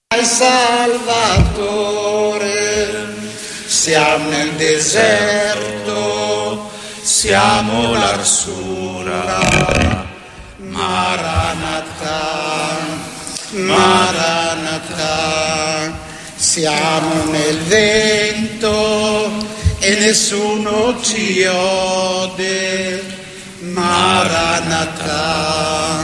Salvatore, siamo nel deserto, siamo l'arsura, Maranatha, Maranatha, siamo nel vento e nessuno ci ode, Maranatha,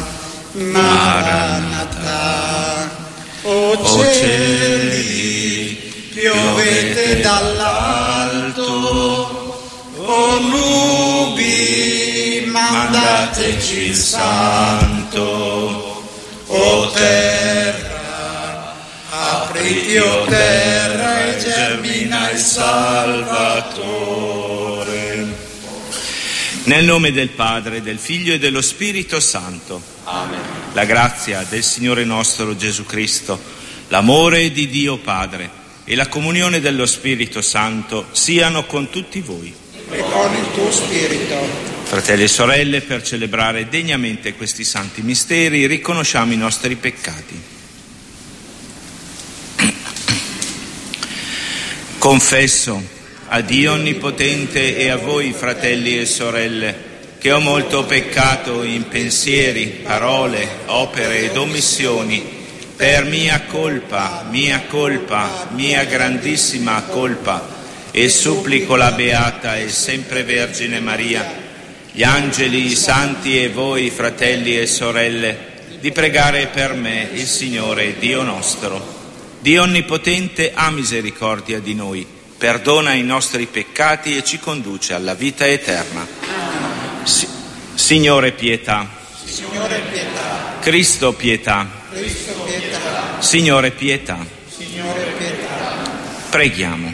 Maranatha. O cieli, piovete dall'alto, o nubi, mandateci il Santo, o terra, apriti o terra e germina il Salvatore. Nel nome del Padre, del Figlio e dello Spirito Santo. Amen. La grazia del Signore nostro Gesù Cristo, l'amore di Dio Padre e la comunione dello Spirito Santo siano con tutti voi. E con il tuo spirito. Fratelli e sorelle, per celebrare degnamente questi santi misteri, riconosciamo i nostri peccati. Confesso a Dio Onnipotente e a voi, fratelli e sorelle, che ho molto peccato in pensieri, parole, opere ed omissioni, per mia colpa, mia grandissima colpa, e supplico la Beata e sempre Vergine Maria, gli angeli, i santi e voi, fratelli e sorelle, di pregare per me il Signore Dio nostro. Dio Onnipotente ha misericordia di noi, perdona i nostri peccati e ci conduce alla vita eterna. Signore pietà. Signore pietà. Cristo pietà. Cristo pietà. Signore pietà. Signore pietà. Preghiamo.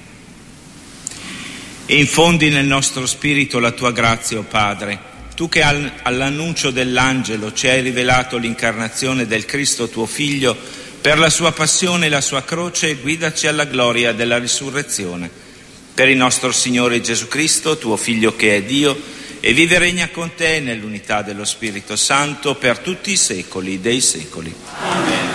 Infondi nel nostro spirito la tua grazia, o Padre, tu che all'annuncio dell'angelo ci hai rivelato l'incarnazione del Cristo tuo Figlio, per la sua passione e la sua croce guidaci alla gloria della risurrezione. Per il nostro Signore Gesù Cristo, tuo Figlio che è Dio, e vive e regna con te nell'unità dello Spirito Santo per tutti i secoli dei secoli. Amen.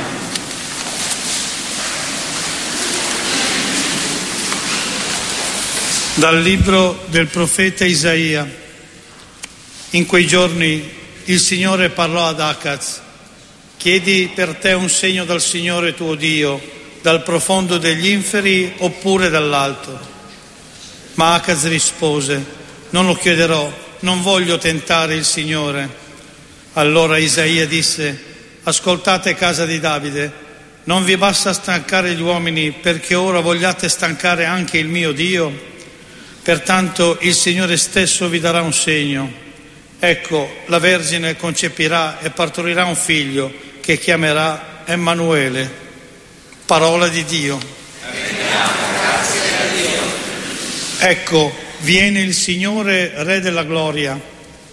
Dal libro del profeta Isaia. In quei giorni il Signore parlò ad Acaz: chiedi per te un segno dal Signore tuo Dio, dal profondo degli inferi oppure dall'alto. Ma Acaz rispose: non lo chiederò, non voglio tentare il Signore. Allora Isaia disse: ascoltate, casa di Davide, non vi basta stancare gli uomini, perché ora vogliate stancare anche il mio Dio? Pertanto il Signore stesso vi darà un segno. Ecco, la Vergine concepirà e partorirà un figlio che chiamerà Emanuele. Parola di Dio. Grazie a Dio. Ecco, viene il Signore, Re della gloria.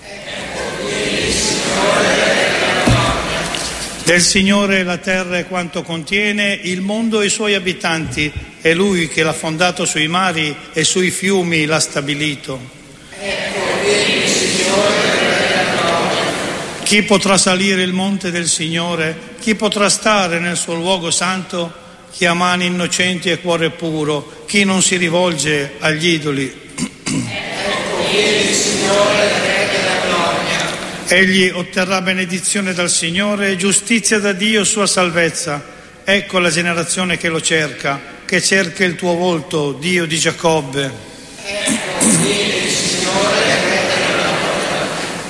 Del Signore la terra e quanto contiene, il mondo e i suoi abitanti. È Lui che l'ha fondato sui mari e sui fiumi l'ha stabilito. Ecco, vieni il Signore, Re della gloria. Chi potrà salire il monte del Signore? Chi potrà stare nel suo luogo santo? Chi ha mani innocenti e cuore puro? Chi non si rivolge agli idoli? Ecco, vieni il Signore, Re della gloria. Egli otterrà benedizione dal Signore e giustizia da Dio, sua salvezza. Ecco la generazione che lo cerca, che cerca il tuo volto, Dio di Giacobbe. Ecco, vieni il Signore, Re della gloria.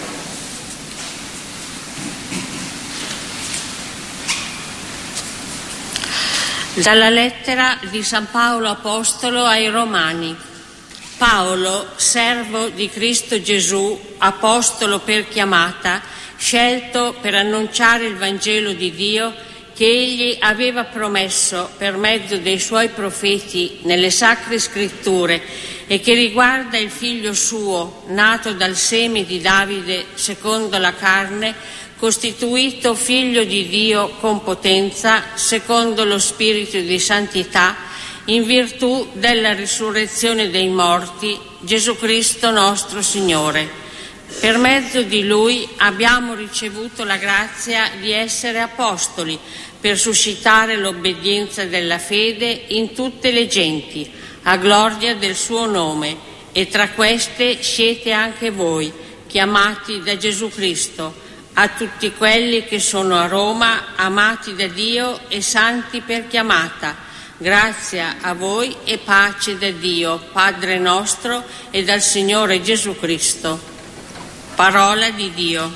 Dalla lettera di San Paolo Apostolo ai Romani. Paolo, servo di Cristo Gesù, apostolo per chiamata, scelto per annunciare il Vangelo di Dio che Egli aveva promesso per mezzo dei Suoi profeti nelle Sacre Scritture e che riguarda il Figlio Suo, nato dal seme di Davide secondo la carne, costituito Figlio di Dio con potenza, secondo lo Spirito di santità, in virtù della risurrezione dei morti, Gesù Cristo nostro Signore, Per mezzo di Lui abbiamo ricevuto la grazia di essere apostoli per suscitare l'obbedienza della fede in tutte le genti, a gloria del suo nome, e tra queste siete anche voi, chiamati da Gesù Cristo, a tutti quelli che sono a Roma, amati da Dio e santi per chiamata. Grazia a voi e pace da Dio, Padre nostro, e dal Signore Gesù Cristo. Parola di Dio.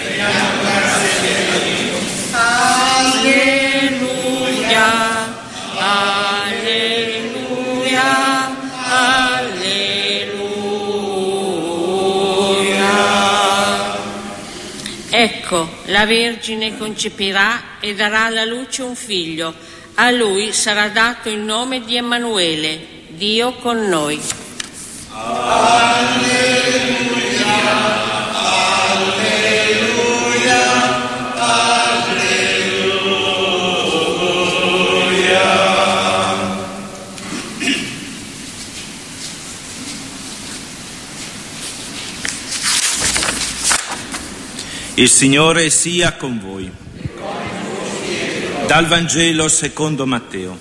Alleluia, alleluia, alleluia. Ecco, la Vergine concepirà e darà alla luce un figlio. A lui sarà dato il nome di Emanuele, Dio con noi. Alleluia. Il Signore sia con voi. Dal Vangelo secondo Matteo.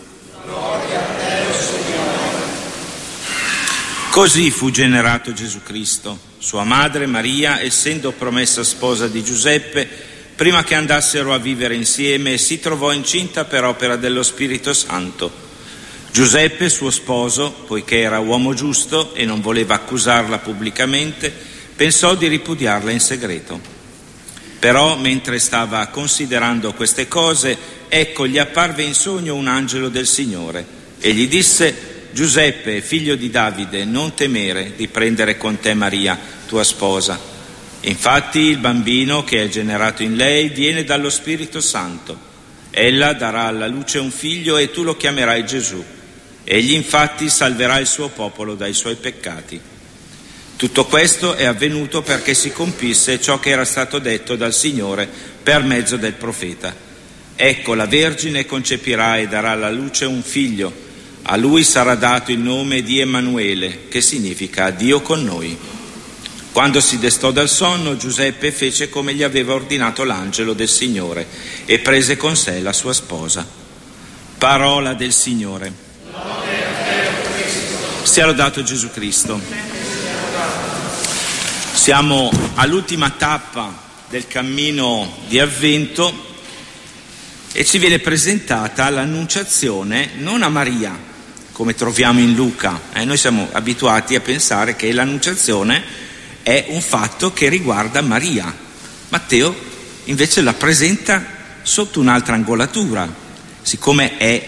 Così fu generato Gesù Cristo. Sua madre Maria, essendo promessa sposa di Giuseppe, prima che andassero a vivere insieme, si trovò incinta per opera dello Spirito Santo. Giuseppe, suo sposo, poiché era uomo giusto e non voleva accusarla pubblicamente, pensò di ripudiarla in segreto. Però, mentre stava considerando queste cose, ecco, gli apparve in sogno un angelo del Signore e gli disse: Giuseppe, figlio di Davide, non temere di prendere con te Maria, tua sposa. Infatti il bambino che è generato in lei viene dallo Spirito Santo. Ella darà alla luce un figlio e tu lo chiamerai Gesù. Egli infatti salverà il suo popolo dai suoi peccati. Tutto questo è avvenuto perché si compisse ciò che era stato detto dal Signore per mezzo del profeta. Ecco, la Vergine concepirà e darà alla luce un figlio. A lui sarà dato il nome di Emanuele, che significa Dio con noi. Quando si destò dal sonno, Giuseppe fece come gli aveva ordinato l'angelo del Signore e prese con sé la sua sposa. Parola del Signore. Sia lodato Gesù Cristo. Siamo all'ultima tappa del cammino di Avvento e ci viene presentata l'annunciazione non a Maria, come troviamo in Luca. Noi siamo abituati a pensare che l'annunciazione è un fatto che riguarda Maria. Matteo invece la presenta sotto un'altra angolatura, siccome è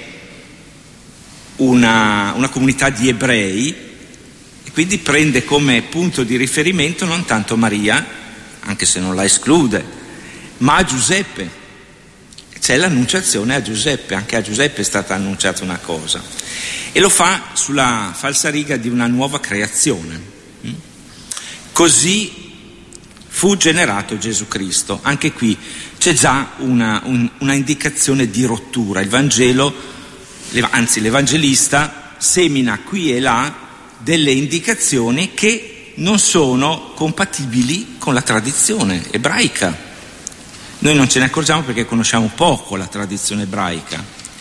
una comunità di ebrei, quindi prende come punto di riferimento non tanto Maria, anche se non la esclude, ma a Giuseppe. C'è l'annunciazione a Giuseppe, anche a Giuseppe è stata annunciata una cosa. E lo fa sulla falsariga di una nuova creazione. Così fu generato Gesù Cristo. Anche qui c'è già una indicazione di rottura. Il Vangelo, anzi l'Evangelista, semina qui e là delle indicazioni che non sono compatibili con la tradizione ebraica. Noi non ce ne accorgiamo perché conosciamo poco la tradizione ebraica,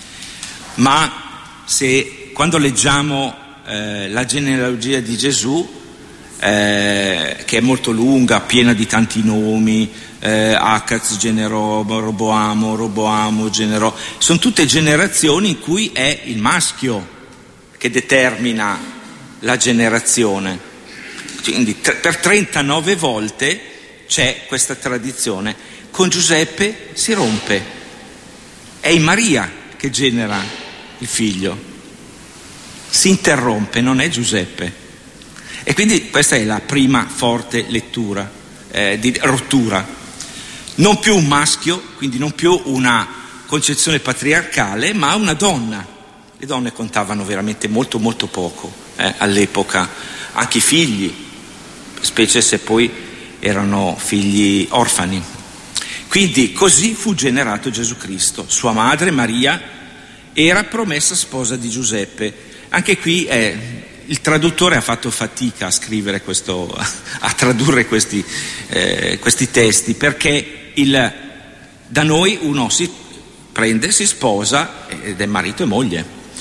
ma quando leggiamo la genealogia di Gesù, che è molto lunga, piena di tanti nomi, Acaz generò Roboamo generò, sono tutte generazioni in cui è il maschio che determina la generazione. Quindi per 39 volte c'è questa tradizione. Con Giuseppe si rompe, è in Maria che genera il figlio, si interrompe, non è Giuseppe. E quindi questa è la prima forte lettura di rottura. Non più un maschio, quindi non più una concezione patriarcale, ma una donna. Le donne contavano veramente molto molto poco all'epoca, anche i figli, specie se poi erano figli orfani. Quindi così fu generato Gesù Cristo. Sua madre Maria era promessa sposa di Giuseppe. Anche qui il traduttore ha fatto fatica a scrivere a tradurre questi testi, perché da noi uno si prende, si sposa ed è marito e moglie,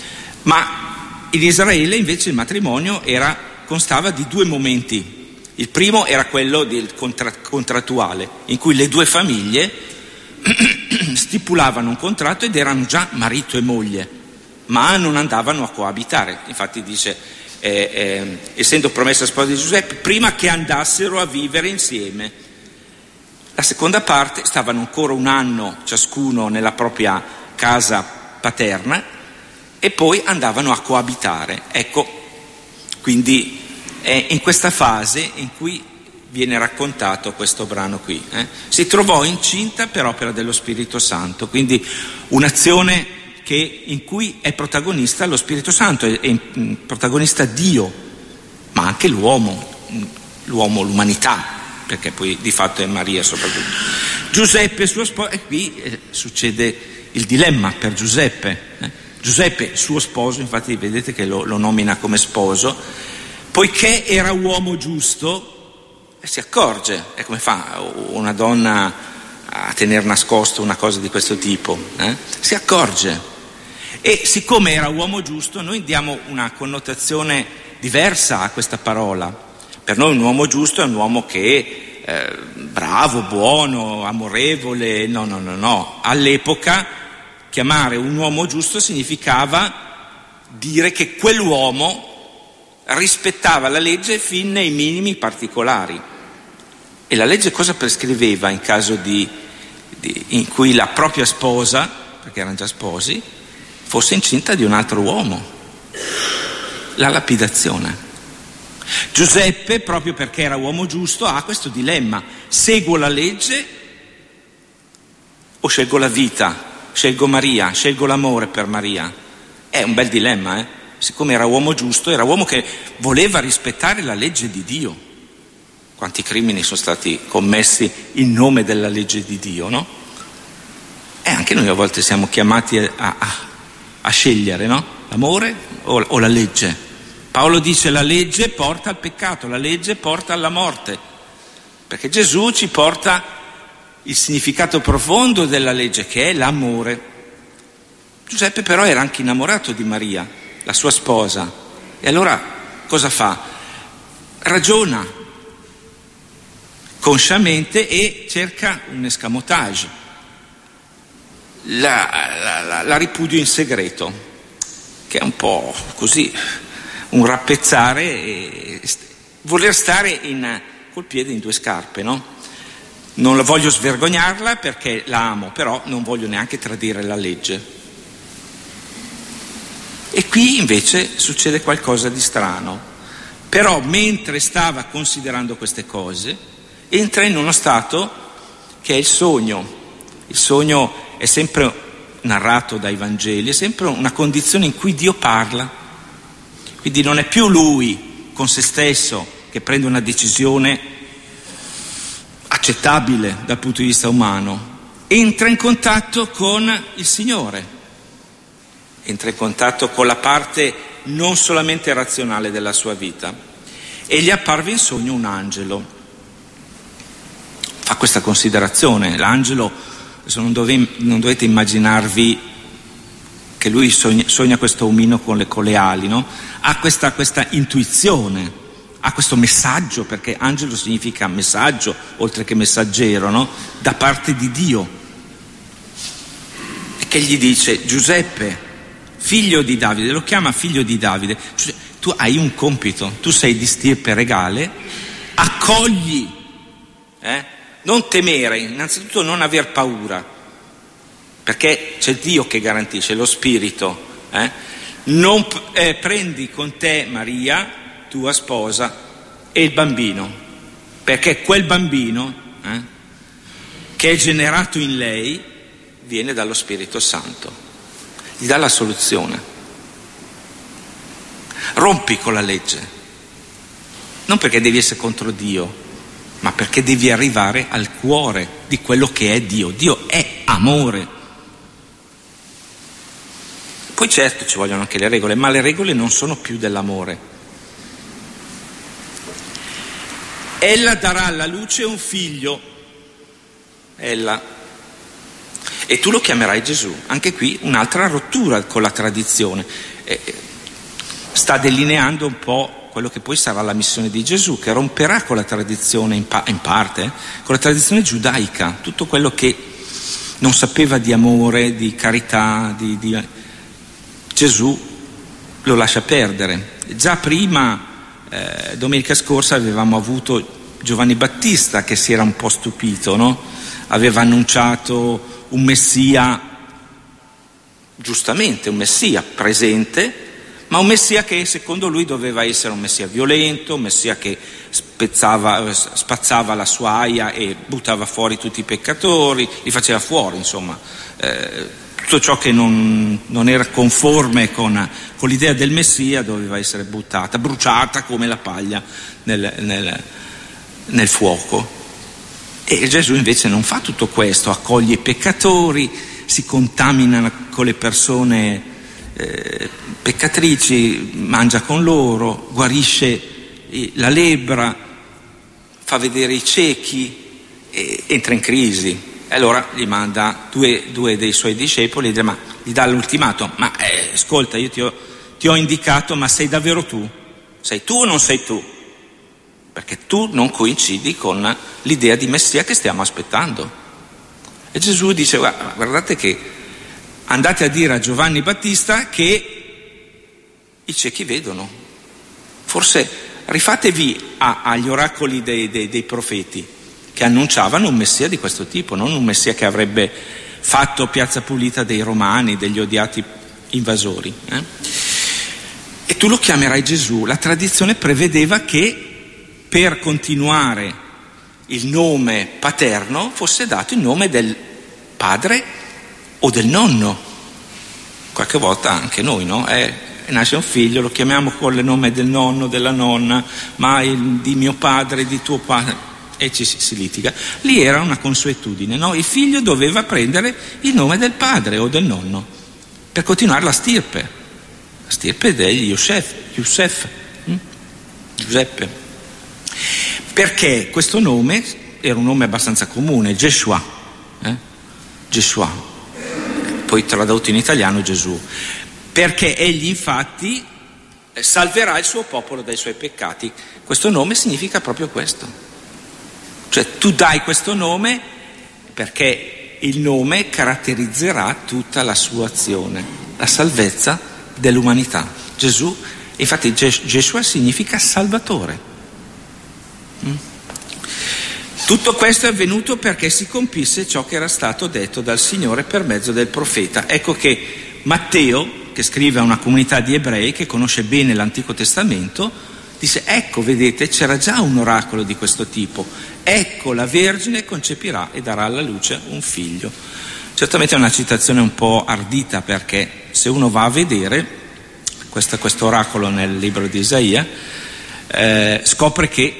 ma in Israele invece il matrimonio constava di 2 momenti. Il primo era quello contrattuale, in cui le 2 famiglie stipulavano un contratto ed erano già marito e moglie, ma non andavano a coabitare. Infatti dice, essendo promessa sposa di Giuseppe, prima che andassero a vivere insieme. La seconda parte, stavano ancora 1 anno ciascuno nella propria casa paterna e poi andavano a coabitare. Ecco, quindi è in questa fase in cui viene raccontato questo brano qui. Si trovò incinta per opera dello Spirito Santo, quindi un'azione in cui è protagonista lo Spirito Santo, è protagonista Dio, ma anche l'uomo, l'umanità, perché poi di fatto è Maria soprattutto. Giuseppe suo sposo, e qui succede il dilemma per Giuseppe. Giuseppe suo sposo, infatti vedete che lo nomina come sposo, poiché era uomo giusto, si accorge, e come fa una donna a tener nascosto una cosa di questo tipo? Si accorge. E siccome era uomo giusto, noi diamo una connotazione diversa a questa parola. Per noi un uomo giusto è un uomo che è bravo, buono, amorevole. No. All'epoca chiamare un uomo giusto significava dire che quell'uomo rispettava la legge fin nei minimi particolari. E la legge cosa prescriveva in caso in cui la propria sposa, perché erano già sposi, fosse incinta di un altro uomo? La lapidazione. Giuseppe, proprio perché era uomo giusto, ha questo dilemma: seguo la legge o scelgo la vita, scelgo Maria, scelgo l'amore per Maria? È un bel dilemma, Siccome era uomo giusto, era uomo che voleva rispettare la legge di Dio. Quanti crimini sono stati commessi in nome della legge di Dio, no? E anche noi a volte siamo chiamati a scegliere, no? L'amore o la legge. Paolo dice: la legge porta al peccato, la legge porta alla morte, perché Gesù ci porta il significato profondo della legge, che è l'amore. Giuseppe però era anche innamorato di Maria, la sua sposa, e allora cosa fa? Ragiona consciamente e cerca un escamotage, la ripudio in segreto, che è un po' così, un rappezzare e voler stare col piede in 2 scarpe, no? Non la voglio svergognarla perché la amo, però non voglio neanche tradire la legge. E qui invece succede qualcosa di strano. Però mentre stava considerando queste cose, entra in uno stato che è il sogno. Il sogno è sempre narrato dai Vangeli, è sempre una condizione in cui Dio parla. Quindi non è più lui con se stesso che prende una decisione accettabile dal punto di vista umano. Entra in contatto con il Signore, entra in contatto con la parte non solamente razionale della sua vita, e gli apparve in sogno un angelo. Fa questa considerazione, l'angelo, adesso non dovete immaginarvi che lui sogna questo omino con le ali, no? Ha questa intuizione, ha questo messaggio, perché angelo significa messaggio, oltre che messaggero, no? Da parte di Dio. E che gli dice: Giuseppe, figlio di Davide, lo chiama figlio di Davide, cioè, tu hai un compito, tu sei di stirpe regale, accogli, non temere, innanzitutto non aver paura, perché c'è Dio che garantisce, lo Spirito, non prendi con te Maria, tua sposa, e il bambino, perché quel bambino che è generato in lei viene dallo Spirito Santo, gli dà la soluzione. Rompi con la legge, non perché devi essere contro Dio, ma perché devi arrivare al cuore di quello che è Dio. Dio è amore. Poi certo ci vogliono anche le regole, ma le regole non sono più dell'amore. ella darà alla luce un figlio, ella, e tu lo chiamerai Gesù. Anche qui un'altra rottura con la tradizione. Sta delineando un po' quello che poi sarà la missione di Gesù, che romperà con la tradizione, in parte, con la tradizione giudaica, tutto quello che non sapeva di amore, di carità, Gesù lo lascia perdere. Già prima, domenica scorsa, avevamo avuto Giovanni Battista che si era un po' stupito, no? Aveva annunciato un Messia, giustamente un Messia presente, ma un Messia che secondo lui doveva essere un Messia violento, un Messia che spazzava la sua aia e buttava fuori tutti i peccatori, li faceva fuori, insomma, tutto ciò che non era conforme con l'idea del Messia doveva essere bruciata come la paglia nel fuoco. E Gesù invece non fa tutto questo, accoglie i peccatori, si contamina con le persone peccatrici, mangia con loro, guarisce la lebbra, fa vedere i ciechi, entra in crisi. E allora gli manda due dei suoi discepoli, gli dà l'ultimato: ma ascolta, io ti ho indicato, ma sei davvero tu? Sei tu o non sei tu? Perché tu non coincidi con l'idea di Messia che stiamo aspettando. E Gesù dice: guardate che andate a dire a Giovanni Battista che i ciechi vedono. Forse rifatevi agli oracoli dei profeti che annunciavano un Messia di questo tipo, non un Messia che avrebbe fatto piazza pulita dei Romani, degli odiati invasori. E tu lo chiamerai Gesù. La tradizione prevedeva che per continuare il nome paterno fosse dato il nome del padre o del nonno. Qualche volta anche noi, no? Nasce un figlio, lo chiamiamo con il nome del nonno, della nonna, ma di mio padre, di tuo padre, e si litiga. Lì era una consuetudine, no? Il figlio doveva prendere il nome del padre o del nonno per continuare la stirpe degli Giuseppe. Perché questo nome era un nome abbastanza comune, Geshua, poi tradotto in italiano Gesù, perché egli infatti salverà il suo popolo dai suoi peccati. Questo nome significa proprio questo. Cioè tu dai questo nome perché il nome caratterizzerà tutta la sua azione, la salvezza dell'umanità. Gesù, infatti Geshua significa salvatore. Tutto questo è avvenuto perché si compisse ciò che era stato detto dal Signore per mezzo del profeta. Ecco che Matteo, che scrive a una comunità di ebrei che conosce bene l'Antico Testamento, dice: ecco, vedete, c'era già un oracolo di questo tipo. Ecco, la Vergine concepirà e darà alla luce un figlio. Certamente è una citazione un po' ardita, perché se uno va a vedere questo oracolo nel libro di Isaia, scopre che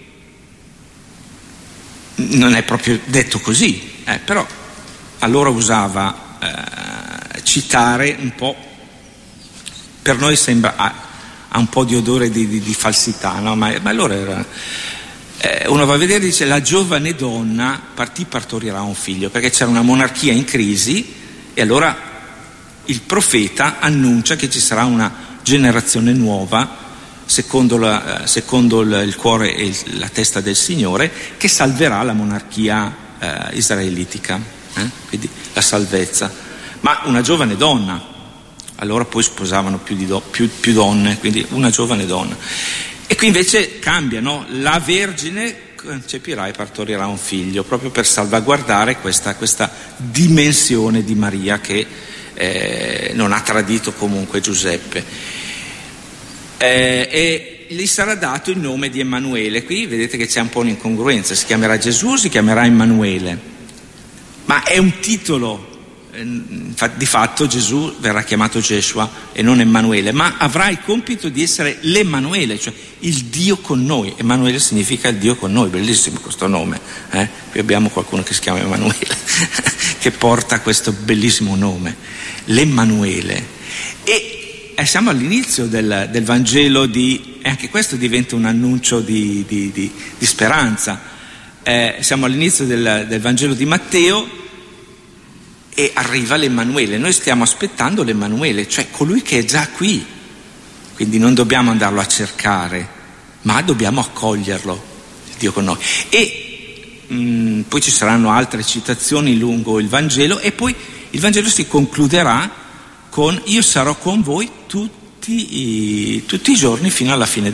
non è proprio detto così, però allora usava citare un po', per noi sembra ha un po' di odore di falsità, no? Ma allora era, uno va a vedere e dice: la giovane donna partorirà un figlio, perché c'era una monarchia in crisi e allora il profeta annuncia che ci sarà una generazione nuova secondo il cuore e la testa del Signore, che salverà la monarchia israelitica, quindi la salvezza. Ma una giovane donna, allora poi sposavano più donne, quindi una giovane donna. E qui invece cambia, no? La Vergine concepirà e partorirà un figlio, proprio per salvaguardare questa dimensione di Maria che non ha tradito comunque Giuseppe. E gli sarà dato il nome di Emanuele. Qui vedete che c'è un po' un'incongruenza: si chiamerà Gesù, si chiamerà Emanuele, ma è un titolo. Di fatto Gesù verrà chiamato Geshua e non Emanuele, ma avrà il compito di essere l'Emanuele, cioè il Dio con noi. Emanuele significa il Dio con noi, bellissimo questo nome, Qui abbiamo qualcuno che si chiama Emanuele che porta questo bellissimo nome, l'Emanuele. E siamo all'inizio del Vangelo e anche questo diventa un annuncio di speranza. Siamo all'inizio del Vangelo di Matteo e arriva l'Emmanuele. Noi stiamo aspettando l'Emmanuele, cioè colui che è già qui. Quindi non dobbiamo andarlo a cercare, ma dobbiamo accoglierlo, Dio con noi. E poi ci saranno altre citazioni lungo il Vangelo, e poi il Vangelo si concluderà con: io sarò con voi tutti i giorni fino alla fine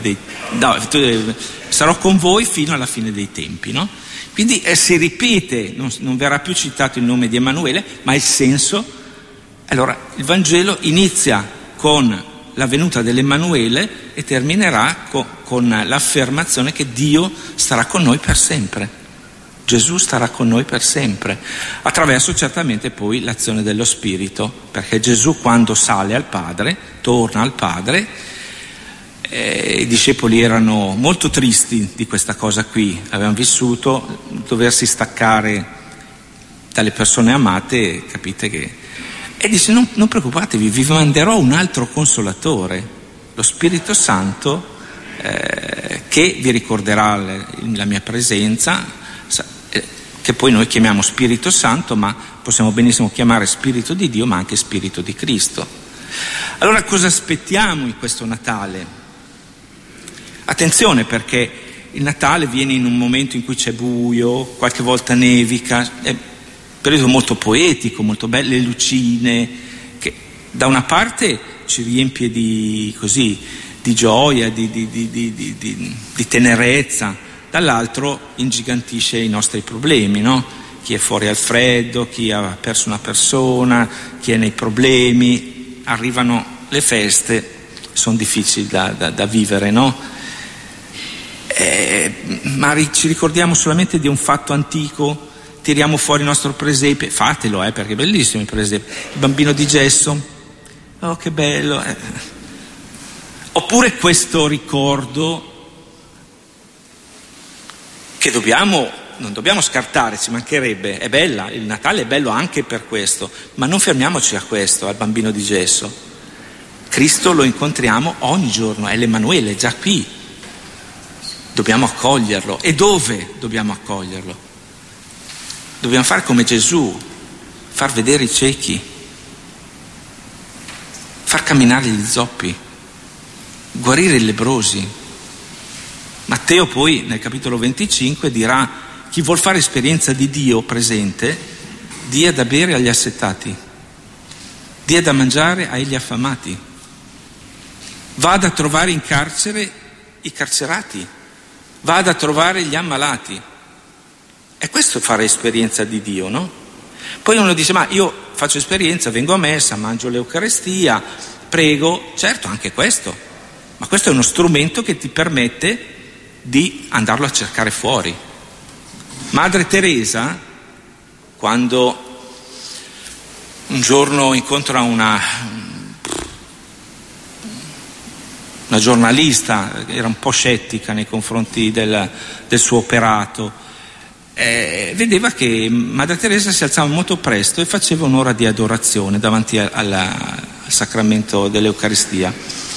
sarò con voi fino alla fine dei tempi, no? Quindi si ripete, non verrà più citato il nome di Emanuele, ma il senso. Allora il Vangelo inizia con la venuta dell'Emanuele e terminerà con l'affermazione che Dio starà con noi per sempre. Gesù starà con noi per sempre, attraverso certamente poi l'azione dello Spirito, perché Gesù, quando sale al Padre, torna al Padre, i discepoli erano molto tristi di questa cosa qui, avevano vissuto doversi staccare dalle persone amate, capite che... E dice: non preoccupatevi, vi manderò un altro consolatore, lo Spirito Santo, che vi ricorderà la mia presenza, che poi noi chiamiamo Spirito Santo, ma possiamo benissimo chiamare Spirito di Dio, ma anche Spirito di Cristo. Allora cosa aspettiamo in questo Natale? Attenzione, perché il Natale viene in un momento in cui c'è buio, qualche volta nevica, è un periodo molto poetico, molto bello, le lucine, che da una parte ci riempie di gioia, di tenerezza, dall'altro ingigantisce i nostri problemi, no? Chi è fuori al freddo, chi ha perso una persona, chi è nei problemi, arrivano le feste, sono difficili da vivere, no? Ma ci ricordiamo solamente di un fatto antico, tiriamo fuori il nostro presepe, fatelo, perché è bellissimo il presepe, il bambino di gesso, oh che bello, Oppure questo ricordo che non dobbiamo scartare, ci mancherebbe, è bella, il Natale è bello anche per questo, ma non fermiamoci a questo, al bambino di gesso. Cristo lo incontriamo ogni giorno, è l'Emanuele, è già qui, dobbiamo accoglierlo. E dove dobbiamo accoglierlo? Dobbiamo fare come Gesù, far vedere i ciechi, far camminare gli zoppi, guarire i lebbrosi. Matteo poi nel capitolo 25 dirà: chi vuol fare esperienza di Dio presente, dia da bere agli assetati, dia da mangiare agli affamati, vada a trovare in carcere i carcerati, vada a trovare gli ammalati. E questo è fare esperienza di Dio, no? Poi uno dice: ma io faccio esperienza, vengo a messa, mangio l'Eucaristia, prego. Certo, anche questo, ma questo è uno strumento che ti permette di andarlo a cercare fuori. Madre Teresa, quando un giorno incontra una giornalista, era un po' scettica nei confronti del suo operato, vedeva che Madre Teresa si alzava molto presto e faceva un'ora di adorazione davanti al sacramento dell'Eucaristia.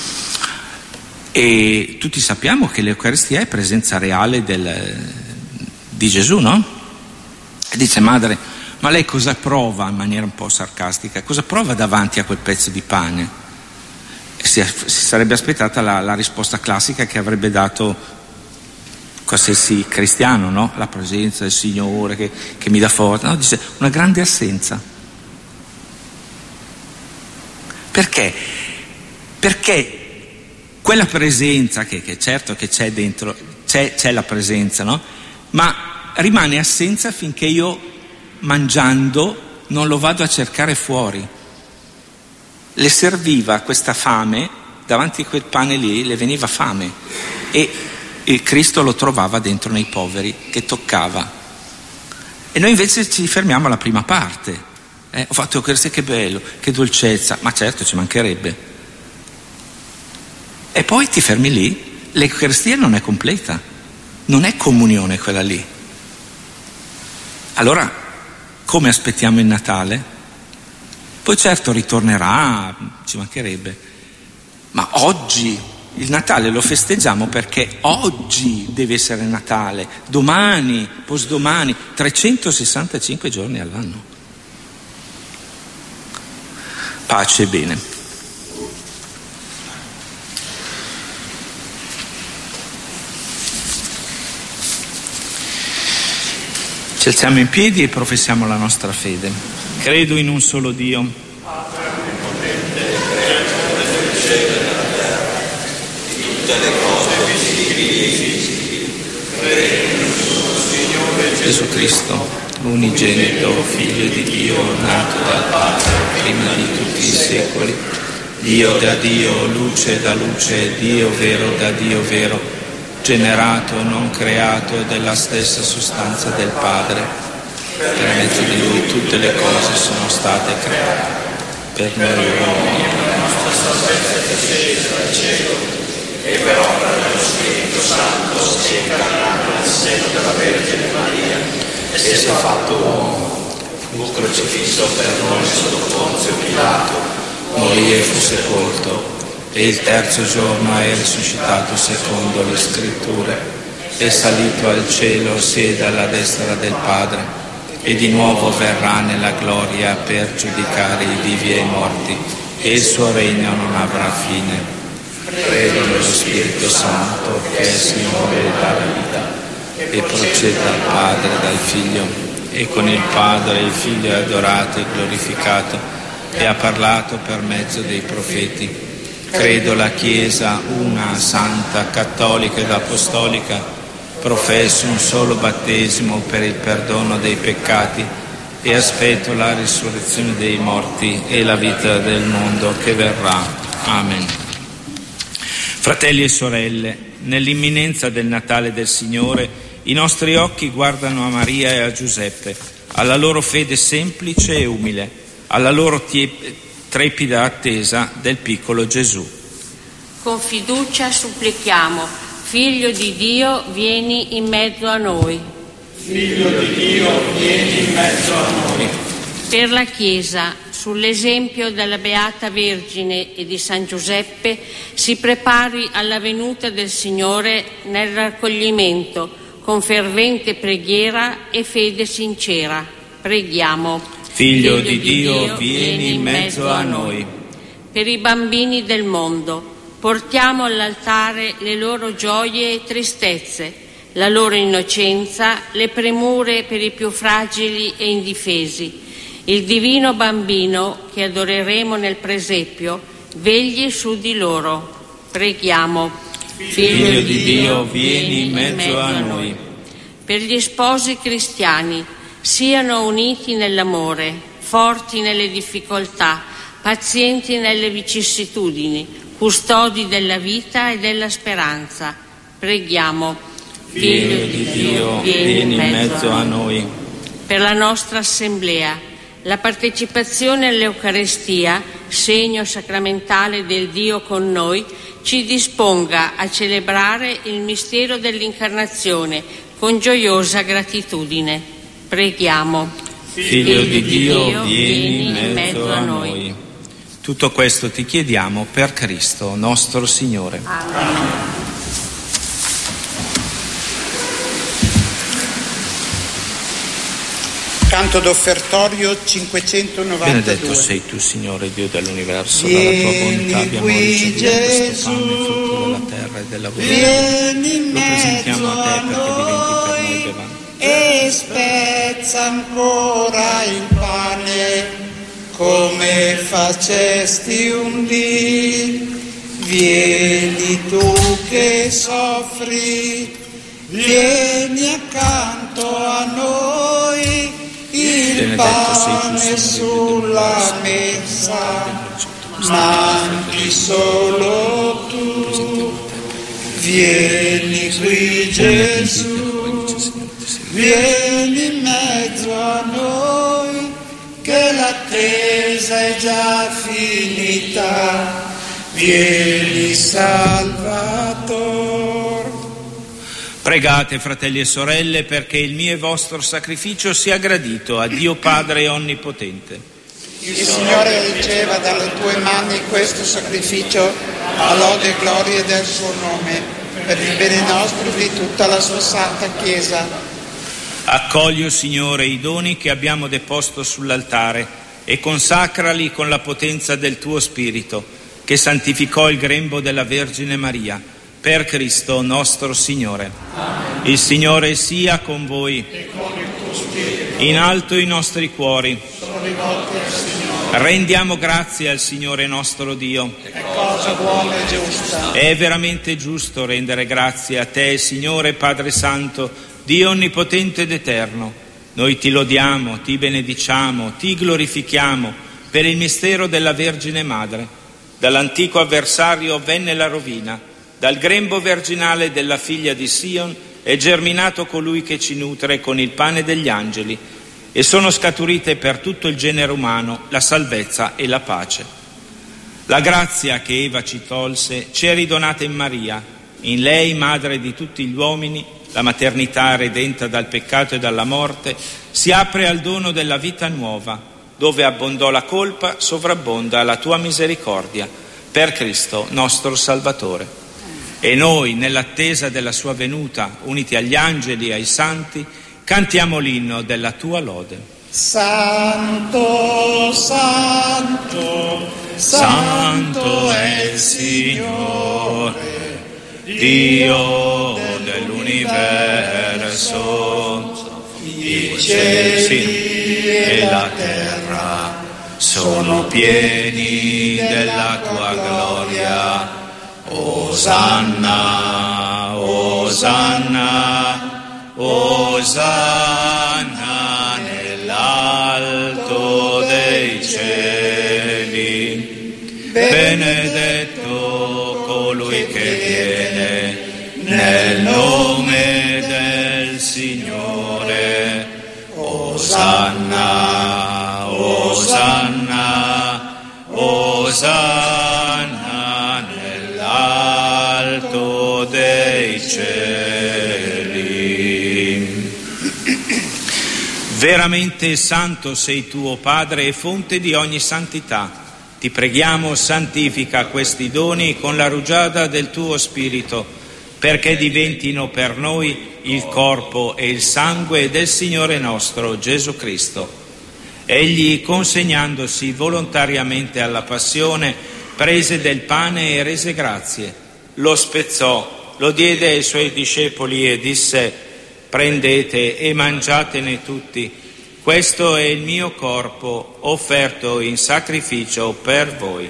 E tutti sappiamo che l'Eucaristia è presenza reale di Gesù, no? E dice: madre, ma lei cosa prova, in maniera un po' sarcastica, cosa prova davanti a quel pezzo di pane? E si sarebbe aspettata la risposta classica che avrebbe dato qualsiasi cristiano, no? La presenza del Signore che mi dà forza. No, dice: una grande assenza. Perché? Perché quella presenza che certo che c'è dentro, c'è la presenza, no? Ma rimane assenza finché io, mangiando, non lo vado a cercare fuori. Le serviva questa fame, davanti a quel pane lì le veniva fame, e il Cristo lo trovava dentro nei poveri, che toccava. E noi invece ci fermiamo alla prima parte. Ho fatto Eucaristia, che bello, che dolcezza, ma certo, ci mancherebbe. E poi ti fermi lì, l'Eucaristia non è completa, non è comunione quella lì. Allora, come aspettiamo il Natale? Poi certo ritornerà, ci mancherebbe, Ma oggi il Natale lo festeggiamo perché oggi deve essere Natale, domani, postdomani, 365 giorni all'anno. Pace e bene. Ci alziamo in piedi e professiamo la nostra fede. Credo in un solo Dio, Gesù Cristo, unigenito Figlio di Dio, nato dal Padre prima di tutti i secoli, Dio da Dio, luce da luce, Dio vero da Dio vero, generato, non creato, della stessa sostanza del Padre. Per mezzo di Lui tutte le cose sono state create. Per noi uomini, la nostra salvezza è scesa dal cielo, e per opera dello Spirito Santo si è incarnato nel seno della Vergine Maria e si è fatto uomo, fu crocifisso per noi sotto Ponzio Pilato, morì e fu sepolto, e il terzo giorno è risuscitato secondo le Scritture, è salito al cielo, siede alla destra del Padre, e di nuovo verrà nella gloria per giudicare i vivi e i morti, e il suo regno non avrà fine. Credo nello Spirito Santo, che è Signore e dà la vita, e procede dal Padre e dal Figlio, e con il Padre e il Figlio è adorato e glorificato, e ha parlato per mezzo dei profeti. Credo la Chiesa una, santa, cattolica ed apostolica, professo un solo battesimo per il perdono dei peccati, e aspetto la risurrezione dei morti e la vita del mondo che verrà. Amen. Fratelli e sorelle, nell'imminenza del Natale del Signore, i nostri occhi guardano a Maria e a Giuseppe, alla loro fede semplice e umile, alla loro trepida attesa del piccolo Gesù. Con fiducia supplichiamo, Figlio di Dio, vieni in mezzo a noi. Figlio di Dio, vieni in mezzo a noi. Per la Chiesa, sull'esempio della Beata Vergine e di San Giuseppe, si prepari alla venuta del Signore nel raccoglimento, con fervente preghiera e fede sincera. Preghiamo. Figlio di Dio, vieni in mezzo a noi. Per i bambini del mondo, portiamo all'altare le loro gioie e tristezze, la loro innocenza, le premure per i più fragili e indifesi. Il divino bambino che adoreremo nel presepio vegli su di loro. Preghiamo. Figlio di Dio, vieni in mezzo a noi. Per gli sposi cristiani, siano uniti nell'amore, forti nelle difficoltà, pazienti nelle vicissitudini, custodi della vita e della speranza. Preghiamo. Figlio di Dio, vieni in mezzo a noi. Per la nostra assemblea, la partecipazione all'Eucarestia, segno sacramentale del Dio con noi, ci disponga a celebrare il mistero dell'Incarnazione con gioiosa gratitudine. Preghiamo. Figlio di Dio, vieni in mezzo a noi. Tutto questo ti chiediamo per Cristo nostro Signore. Amen. Canto d'offertorio 592. Benedetto sei tu, Signore Dio dell'universo, dalla tua bontà abbiamo ricevuto questo pane, frutto della terra e del lavoro. Lo presentiamo a te perché diventi per noi bevanda. E spezza ancora il pane come facesti un dì. Vieni tu che soffri, vieni accanto a noi. Il pane sulla messa, mangi solo tu. Vieni qui Gesù, vieni in mezzo a noi, che l'attesa è già finita. Vieni Salvatore. Pregate, fratelli e sorelle, perché il mio e vostro sacrificio sia gradito a Dio Padre Onnipotente. il Signore riceva dalle tue mani questo sacrificio a lode e gloria del suo nome, per il bene nostro e di tutta la sua santa Chiesa. Accogli, Signore, i doni che abbiamo deposto sull'altare e consacrali con la potenza del tuo Spirito, che santificò il grembo della Vergine Maria, per Cristo nostro Signore. Amen. Il Signore sia con voi. E con il tuo Spirito. In alto i nostri cuori. Sono rivolti al Signore. Rendiamo grazie al Signore nostro Dio. È cosa buona e giusta. È veramente giusto rendere grazie a te, Signore Padre Santo, Dio onnipotente ed eterno. Noi ti lodiamo, ti benediciamo, ti glorifichiamo per il mistero della Vergine Madre. Dall'antico avversario venne la rovina. Dal grembo virginale della figlia di Sion è germinato colui che ci nutre con il pane degli angeli, e sono scaturite per tutto il genere umano la salvezza e la pace. La grazia che Eva ci tolse ci è ridonata in Maria, in lei madre di tutti gli uomini. La maternità redenta dal peccato e dalla morte si apre al dono della vita nuova, dove abbondò la colpa, sovrabbonda la tua misericordia, per Cristo nostro Salvatore. E noi, nell'attesa della sua venuta, uniti agli angeli e ai santi, cantiamo l'inno della tua lode. Santo, santo, santo è il Signore, Dio dell'universo. I cieli e la terra sono pieni della tua gloria. Osanna, Osanna, Osanna nell'alto dei cieli. Benedetto colui che viene nel nome del Signore. Osanna, Osanna, Osanna nell'alto dei cieli. Veramente santo sei tu, o Padre, e fonte di ogni santità. Ti preghiamo, santifica questi doni con la rugiada del tuo Spirito, perché diventino per noi il corpo e il sangue del Signore nostro Gesù Cristo. Egli, consegnandosi volontariamente alla passione, prese del pane e rese grazie, lo spezzò, lo diede ai suoi discepoli e disse: prendete e mangiatene tutti, questo è il mio corpo offerto in sacrificio per voi.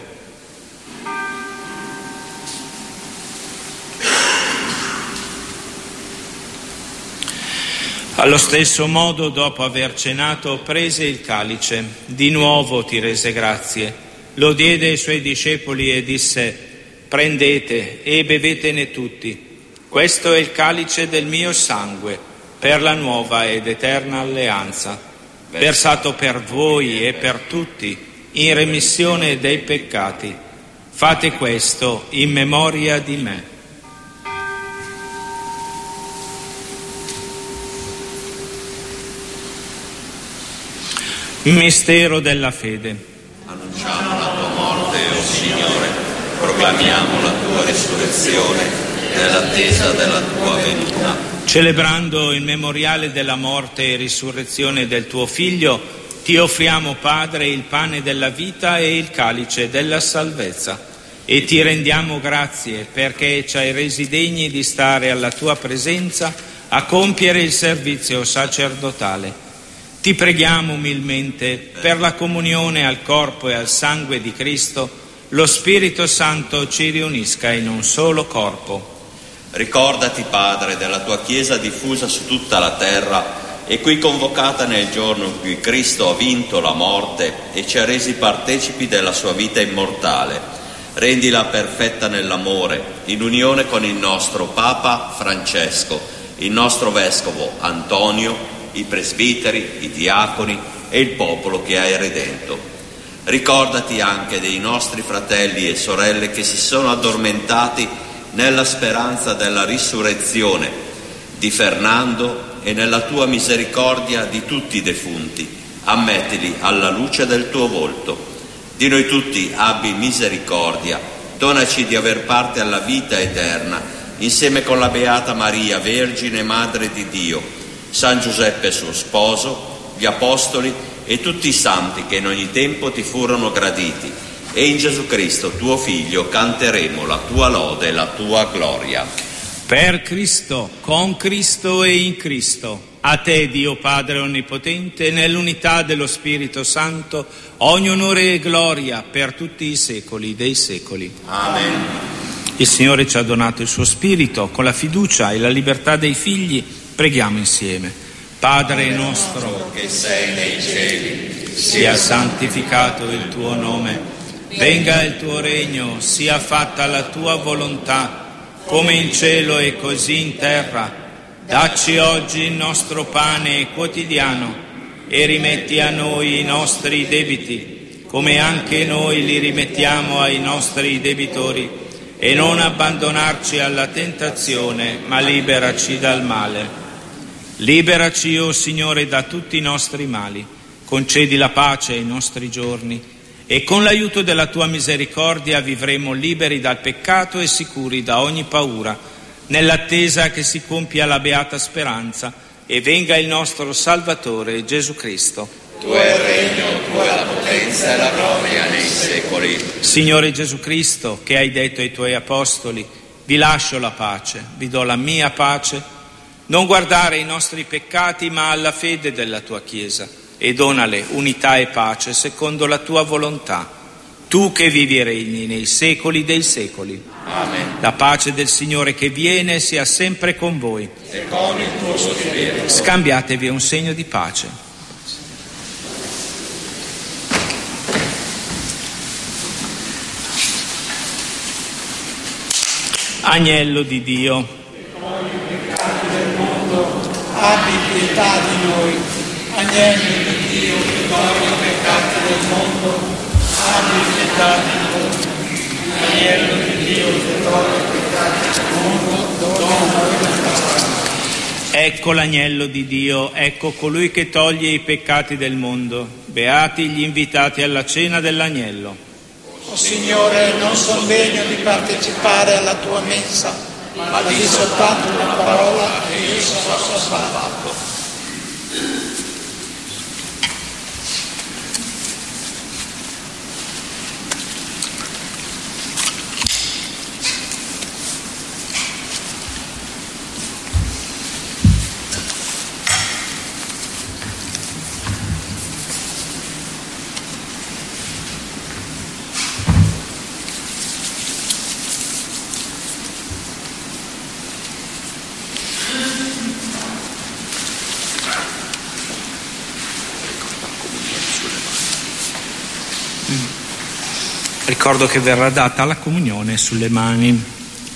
Allo stesso modo, dopo aver cenato, prese il calice, di nuovo ti rese grazie, lo diede ai suoi discepoli e disse: prendete e bevetene tutti, questo è il calice del mio sangue, per la nuova ed eterna alleanza, versato per voi e per tutti in remissione dei peccati. Fate questo in memoria di me. Mistero della fede. Annunciamo la tua morte, o Signore, proclamiamo la tua risurrezione nell'attesa della tua venuta. Celebrando il memoriale della morte e risurrezione del tuo Figlio, ti offriamo, Padre, il pane della vita e il calice della salvezza, e ti rendiamo grazie perché ci hai resi degni di stare alla tua presenza a compiere il servizio sacerdotale. Ti preghiamo umilmente per la comunione al corpo e al sangue di Cristo, lo Spirito Santo ci riunisca in un solo corpo. Ricordati, Padre, della tua Chiesa diffusa su tutta la terra e qui convocata nel giorno in cui Cristo ha vinto la morte e ci ha resi partecipi della sua vita immortale. Rendila perfetta nell'amore, in unione con il nostro Papa Francesco, il nostro Vescovo Antonio, i presbiteri, i diaconi e il popolo che hai redento. Ricordati anche dei nostri fratelli e sorelle che si sono addormentati nella speranza della risurrezione, di Fernando e nella tua misericordia di tutti i defunti, ammettili alla luce del tuo volto. Di noi tutti abbi misericordia, donaci di aver parte alla vita eterna, insieme con la Beata Maria, Vergine Madre di Dio, San Giuseppe suo sposo, gli Apostoli e tutti i santi che in ogni tempo ti furono graditi. E in Gesù Cristo, tuo Figlio, canteremo la tua lode e la tua gloria. Per Cristo, con Cristo e in Cristo, a te, Dio Padre Onnipotente, nell'unità dello Spirito Santo, ogni onore e gloria per tutti i secoli dei secoli. Amen. Il Signore ci ha donato il suo Spirito, con la fiducia e la libertà dei figli, preghiamo insieme. Padre nostro, che sei nei cieli, sia santificato il tuo nome, venga il tuo regno, sia fatta la tua volontà, come in cielo e così in terra. Dacci oggi il nostro pane quotidiano e rimetti a noi i nostri debiti, come anche noi li rimettiamo ai nostri debitori, e non abbandonarci alla tentazione, ma liberaci dal male. Liberaci, o Signore, da tutti i nostri mali, concedi la pace ai nostri giorni, e con l'aiuto della tua misericordia vivremo liberi dal peccato e sicuri da ogni paura, nell'attesa che si compia la beata speranza e venga il nostro Salvatore Gesù Cristo. Tuo è il regno, tua è la potenza e la gloria nei secoli. Signore Gesù Cristo, che hai detto ai tuoi apostoli: vi lascio la pace, vi do la mia pace, non guardare ai nostri peccati ma alla fede della tua Chiesa, e donale unità e pace secondo la tua volontà, tu che vivi e regni nei secoli dei secoli. Amen. La pace del Signore che viene sia sempre con voi. E con il tuo spirito. Scambiatevi un segno di pace. Agnello di Dio, abbi pietà di noi. Agnello di Dio, che toglie i peccati del mondo, abbi pietà di noi. Agnello di Dio, che toglie i peccati del mondo, dona noi la pace. ecco l'agnello di Dio, ecco colui che toglie i peccati del mondo. Beati gli invitati alla cena dell'agnello. O Signore, non sono degno di partecipare alla tua messa, ma di soltanto una parola e io sarò salvato. Ricordo che verrà data la comunione sulle mani.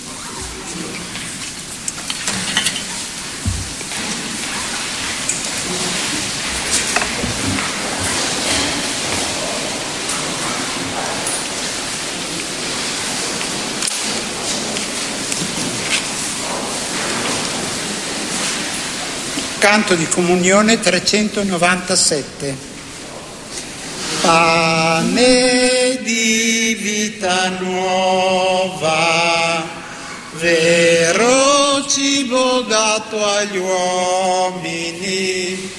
Canto di comunione 397. Pane di vita nuova, vero cibo dato agli uomini,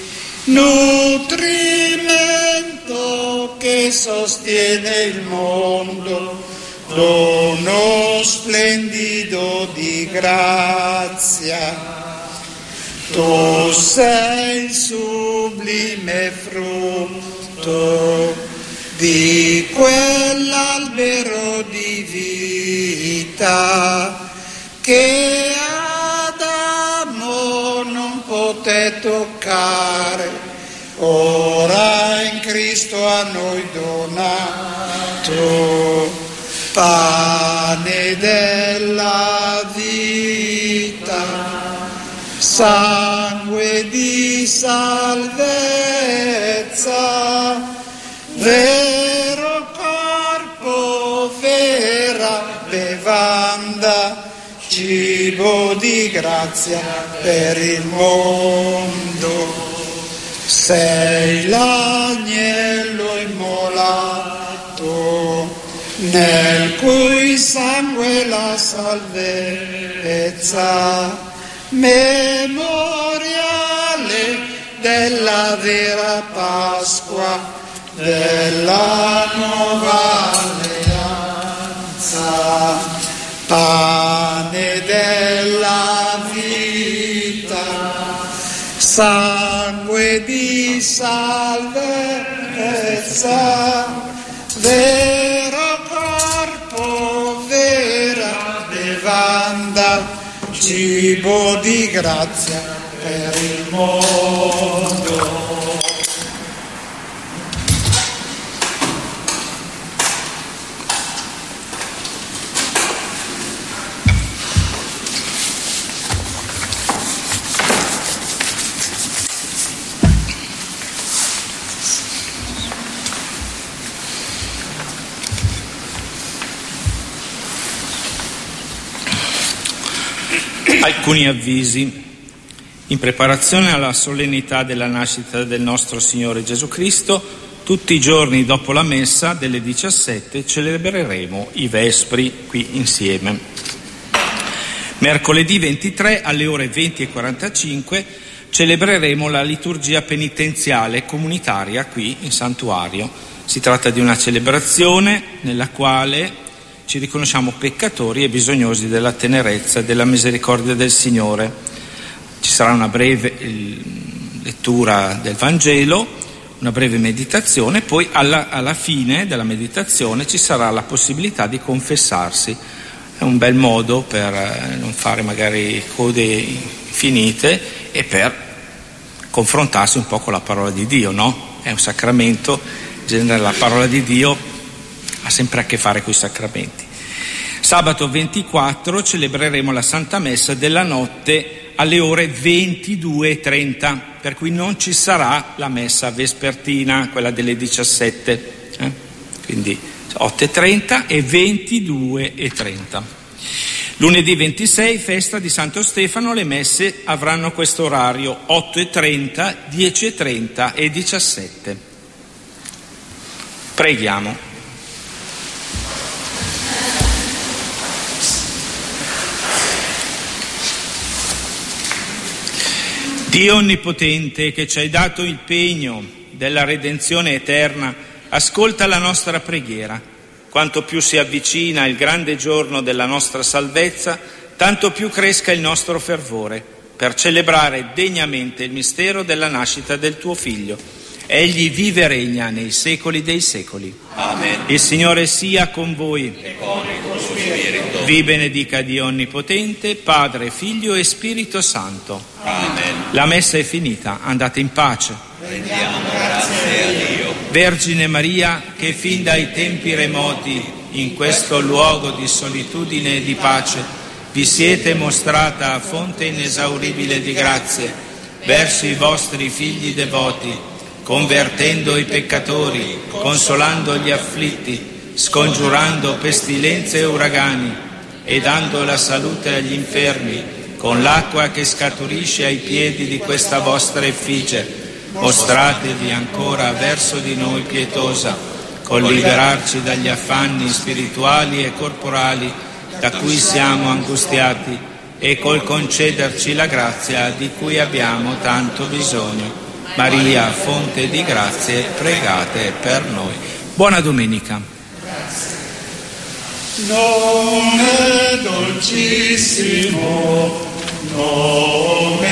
nutrimento che sostiene il mondo, dono splendido di grazia. Tu sei il sublime frutto di quell'albero di vita che Adamo non poté toccare, ora in Cristo a noi donato, pane della vita, sangue di salvezza, vero corpo, vera bevanda, cibo di grazia per il mondo. Sei l'agnello immolato, nel cui sangue la salvezza, memoriale della vera Pasqua, della nuova alleanza, pane della vita, sangue di salvezza, vero corpo, vera bevanda, cibo di grazia per il mondo. Alcuni avvisi. In preparazione alla solennità della nascita del nostro Signore Gesù Cristo, tutti i giorni dopo la messa delle 17 celebreremo i Vespri qui insieme. Mercoledì 23 alle ore 20:45 celebreremo la liturgia penitenziale comunitaria qui in santuario. Si tratta di una celebrazione nella quale ci riconosciamo peccatori e bisognosi della tenerezza e della misericordia del Signore. Ci sarà una breve lettura del Vangelo, una breve meditazione, poi alla fine della meditazione ci sarà la possibilità di confessarsi. È un bel modo per non fare magari code infinite e per confrontarsi un po' con la parola di Dio, no? È un sacramento, in genere la parola di Dio ha sempre a che fare con i sacramenti. Sabato 24 celebreremo la Santa Messa della notte alle ore 22:30, per cui non ci sarà la messa vespertina, quella delle 17, quindi 8:30 e 22:30. Lunedì 26, festa di Santo Stefano, le messe avranno questo orario: 8:30, 10:30 e 17. Preghiamo. Dio Onnipotente, che ci hai dato il pegno della redenzione eterna, ascolta la nostra preghiera. Quanto più si avvicina il grande giorno della nostra salvezza, tanto più cresca il nostro fervore per celebrare degnamente il mistero della nascita del tuo Figlio. Egli vive e regna nei secoli dei secoli. Amen. Il Signore sia con voi. E con il tuo spirito. Vi benedica Dio Onnipotente, Padre, Figlio e Spirito Santo. Amen. La messa è finita, andate in pace. Rendiamo grazie a Dio. Vergine Maria, che fin dai tempi remoti, in questo luogo di solitudine e di pace, vi siete mostrata fonte inesauribile di grazie verso i vostri figli devoti, convertendo i peccatori, consolando gli afflitti, scongiurando pestilenze e uragani e dando la salute agli infermi, con l'acqua che scaturisce ai piedi di questa vostra effigie. Mostratevi ancora verso di noi pietosa, col liberarci dagli affanni spirituali e corporali da cui siamo angustiati e col concederci la grazia di cui abbiamo tanto bisogno. Maria, fonte di grazie, pregate per noi. Buona domenica. Nome dolcissimo, nome